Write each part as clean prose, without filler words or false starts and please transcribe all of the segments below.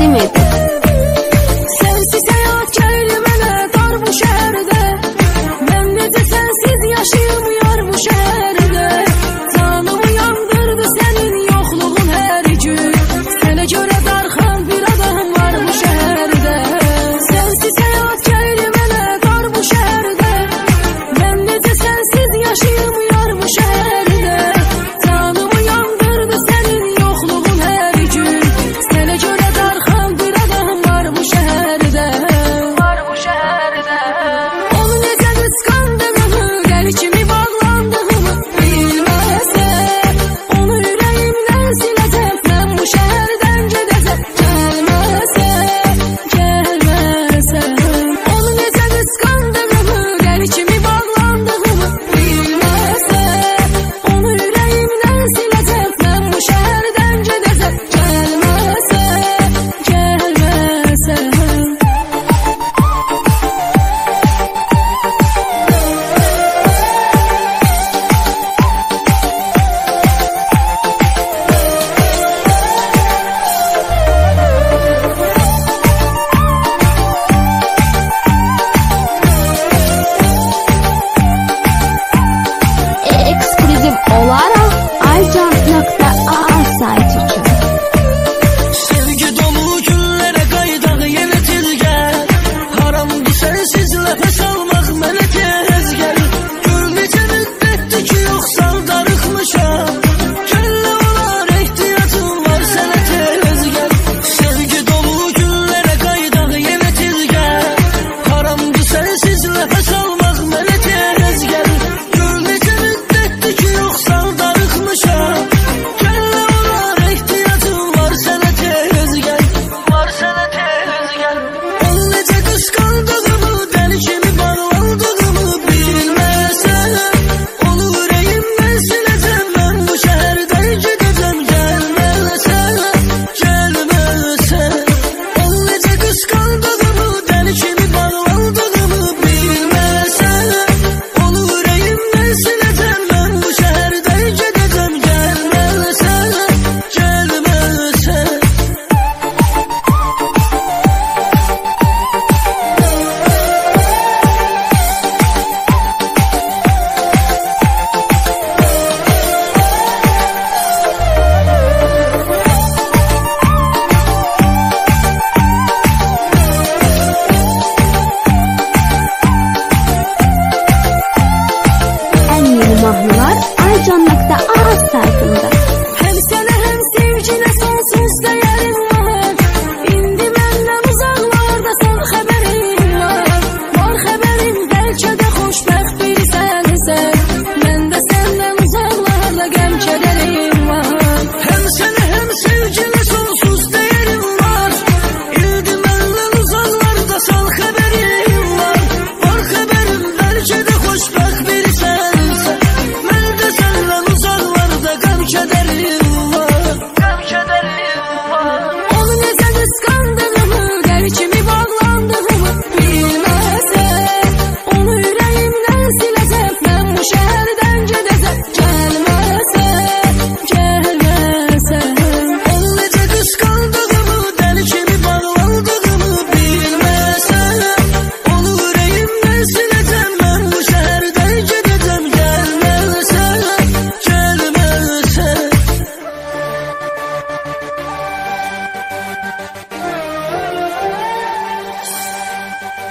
təqdim edir. Sensiz hayat geldi mənə dar bu şəhərdə, mən necə sensiz yaşayamıyorum bu şəhərdə. Canımı yandırdı senin yokluğun her gün, sənə görə darxan bir adam var bu şəhərdə. Sensiz hayat geldi mənə dar bu şəhərdə, mən necə sensiz yaşayamıyorum bu şəhərdə. Canımı yandırdı senin yokluğun her gün, sənə görə darxan bir adam var bu şəhərdə. Onu necə qısqandığımı, dəli kimi bağlandığımı bilməsə, onu ürəyimdən siləcəm, mən bu şəhərdən gedəcəm. Gəlməsə, onu necə qısqandığımı, dəli kimi bağlandığımı bilməsə, onu ürəyimdən siləcəm, mən bu şəhərdən gedəcəm. Gəlməsə. Eksklüziv olaraq aycan.az saytı üçün. Sevgi dolu günlərə qayıdaq yenə tez gəl, haramdır sənsiz nəfəs almaq mənə tez gəl. Gör necə müddətdir ki yoxsan darıxmışam, kəllə olar ehtiyacım var sənə tez gəl. Sevgi dolu günlərə qayıdaq yenə tez gəl, haramdır sənsiz nəfəs almaq mənə tez gəl. Gör necə müddətdir ki yoxsan darıxmışam, kəllə olar ehtiyacım var sənə tez gəl. Onu necə qısqandığımı, dəli kimi bağlandığımı bilməsən, onu ürəyimdən siləcəm, mən bu şəhərdən gedəcəm. Gəlməsən. Onu necə qısqandığımı, dəli kimi bağlandığımı bilməsən, onu ürəyimdən siləcəm, mən bu şəhərdən gedəcəm. Gəlməsən. Ən yeni mahnılar aycan.az saytında. Hem sənə hem sevginə sonsuz dəyərim var. İndi məndən uzaqlardasan xəbərim var. Var xəbərim bəlkə də xoşbəxt bir sənsən. Mən də səndən uzaqlarda qəm kədərim var. Hem sənə hem sevginə sonsuz dəyərim var. İndi məndən uzaqlardasan xəbərim var. Var xəbərim bəlkə də xoşbəxt bir sənsən. Mən də səndən uzaqlarda qəm kədərim var. Onu necə qısqandığımı, dəli kimi bağlandığımı bilməsən, onu ürəyimdən siləcəm, mən bu şəhərdən gedəcəm. Gəlməsən. Onu necə qısqandığımı, dəli kimi bağlandığımı bilməsən, onu ürəyimdən siləcəm, mən bu şəhərdən gedəcəm. Gəlməsən.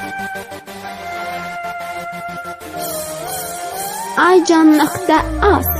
aycan.az